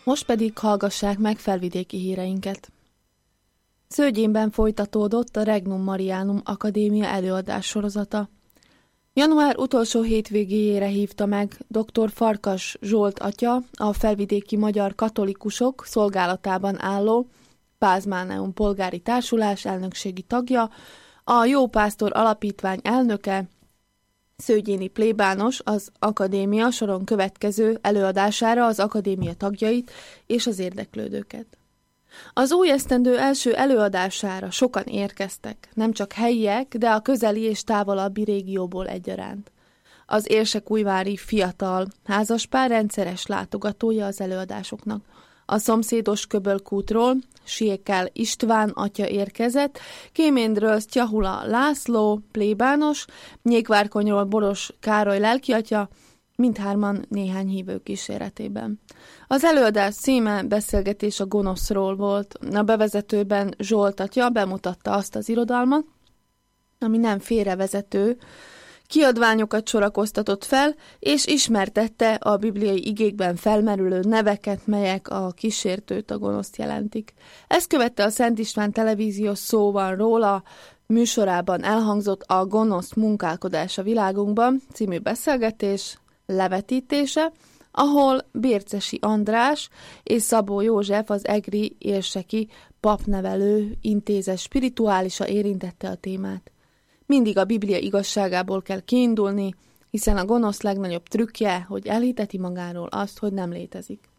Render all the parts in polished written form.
Most pedig hallgassák meg felvidéki híreinket. Szőgyénben folytatódott a Regnum Marianum Akadémia előadás sorozata. Január utolsó hétvégéjére hívta meg dr. Farkas Zsolt atya, a felvidéki magyar katolikusok szolgálatában álló Pázmáneum polgári társulás elnökségi tagja, a Jó Pásztor Alapítvány elnöke, Szőgyéni plébános az akadémia soron következő előadására az akadémia tagjait és az érdeklődőket. Az új esztendő első előadására sokan érkeztek, nem csak helyiek, de a közeli és távolabbi régióból egyaránt. Az érsekújvári fiatal házaspár rendszeres látogatója az előadásoknak. A szomszédos Köbölkútról Siékkel István atya érkezett, Kéméndről Sztyahula László, plébános, Nyékvárkonyról Boros Károly lelkiatya, mindhárman néhány hívő kíséretében. Az előadás címe beszélgetés a gonoszról volt. A bevezetőben Zsolt atya bemutatta azt az irodalmat, ami nem félrevezető, kiadványokat sorakoztatott fel, és ismertette a bibliai igékben felmerülő neveket, melyek a kísértőt, a gonoszt jelentik. Ezt követte a Szent István televíziós Szó van róla műsorában elhangzott a Gonosz munkálkodás a világunkban című beszélgetés levetítése, ahol Bércesi András és Szabó József az egri érseki papnevelő intézet spirituálisa érintette a témát. Mindig a Biblia igazságából kell kiindulni, hiszen a gonosz legnagyobb trükkje, hogy elhiteti magáról azt, hogy nem létezik.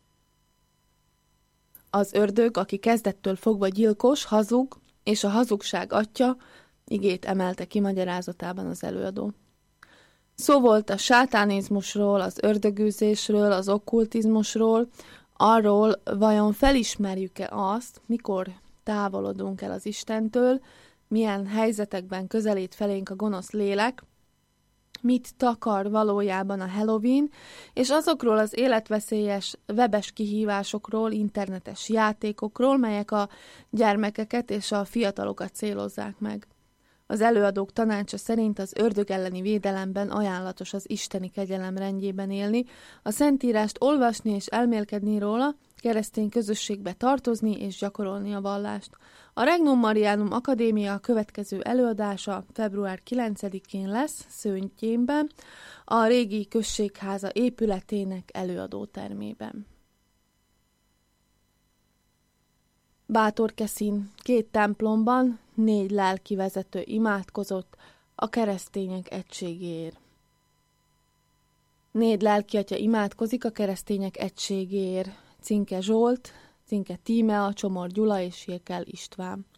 Az ördög, aki kezdettől fogva gyilkos, hazug, és a hazugság atya, igét emelte ki magyarázatában az előadó. Szó volt a sátánizmusról, az ördögűzésről, az okkultizmusról, arról, vajon felismerjük-e azt, mikor távolodunk el az Istentől, milyen helyzetekben közelít felénk a gonosz lélek, mit takar valójában a Halloween, és azokról az életveszélyes webes kihívásokról, internetes játékokról, melyek a gyermekeket és a fiatalokat célozzák meg. Az előadók tanácsa szerint az ördög elleni védelemben ajánlatos az isteni kegyelem rendjében élni, a Szentírást olvasni és elmélkedni róla, keresztény közösségbe tartozni és gyakorolni a vallást. A Regnum Marianum Akadémia következő előadása február 9-én lesz Szőgyénben, a régi községháza épületének előadótermében. Bátorkeszin 2 templomban 4 lelkivezető imádkozott a keresztények egységéért. 4 lelkiatya imádkozik a keresztények egységéért. Cinke Zsolt, Cinke Tímea, Csomor Gyula és Siékkel István.